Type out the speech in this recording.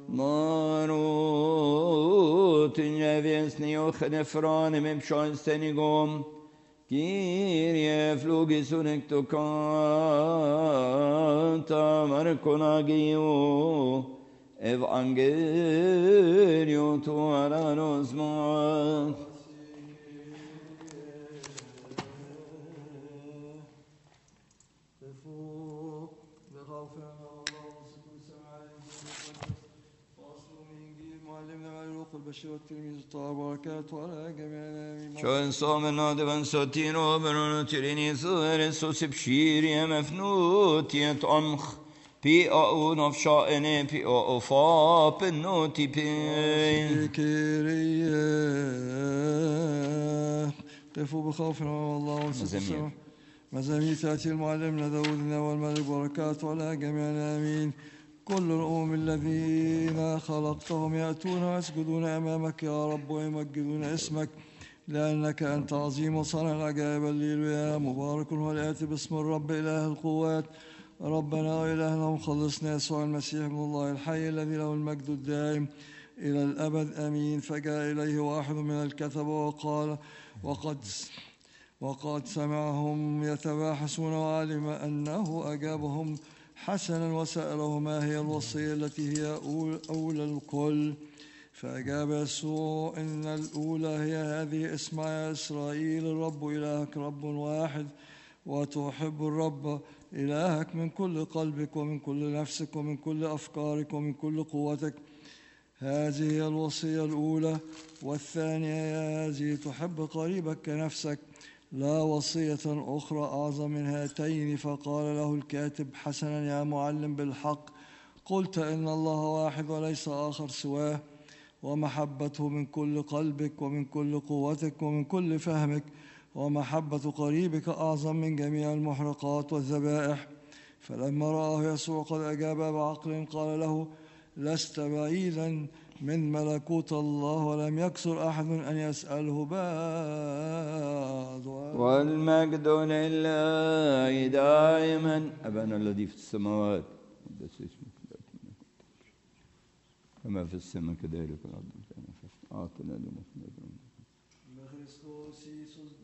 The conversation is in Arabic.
Marut niewiesny ochnefrony mym prząstenigom, Kyrie flugis unicto canta marconagio, Evangelio tuara nosmat. البشير والتلميذ الطاهر بركاته على جميع الآمين. شون صومنا دفن سوتينو بنونو تريني صغير سوس بشير يا مفنوت يتأمخ بي أو نفشائني بي أو فاب النوتي بي كيريا قفوا بخوفنا والله مزامير. مزامير تأتي المعلمنا داودنا والملك بركاته على جميع الآمين. كل الأمم الذين خلقتهم يأتون ويسجدون أمامك يا رب ويمجدون اسمك لأنك أنت عظيم وصانع العجائب. الليلويا مبارك هو الآتي باسم الرب إله القوات ربنا وإلهنا ومخلصنا يسوع المسيح ابن الله الحي الذي له المجد الدائم إلى الأبد آمين. فجاء إليه واحد من الكتبة وقال وقد سمعهم يتباحثون وعلم أنه أجابهم حسنا وسأله ما هي الوصية التي هي أولى الكل. فأجاب يسوع إن الأولى هي هذه: اسمع يا إسرائيل الرب إلهك رب واحد وتحب الرب إلهك من كل قلبك ومن كل نفسك ومن كل أفكارك ومن كل قوتك. هذه هي الوصية الأولى. والثانية هذه: تحب قريبك كنفسك. لا وصية أخرى أعظم من هاتين. فقال له الكاتب: حسنا يا معلم، بالحق قلت إن الله واحد وليس آخر سواه، ومحبته من كل قلبك ومن كل قوتك ومن كل فهمك، ومحبة قريبك أعظم من جميع المحرقات والذبائح. فلما رآه يسوع قد أجاب بعقل قال له: لست بعيدا من ملكوت الله. ولم يكثر أحد أن يسأله بعد. والمجد لله دائما أبانا الذي في السماوات قدس اسمك كما في السماء كذلك الأرض. أعطنا اليوم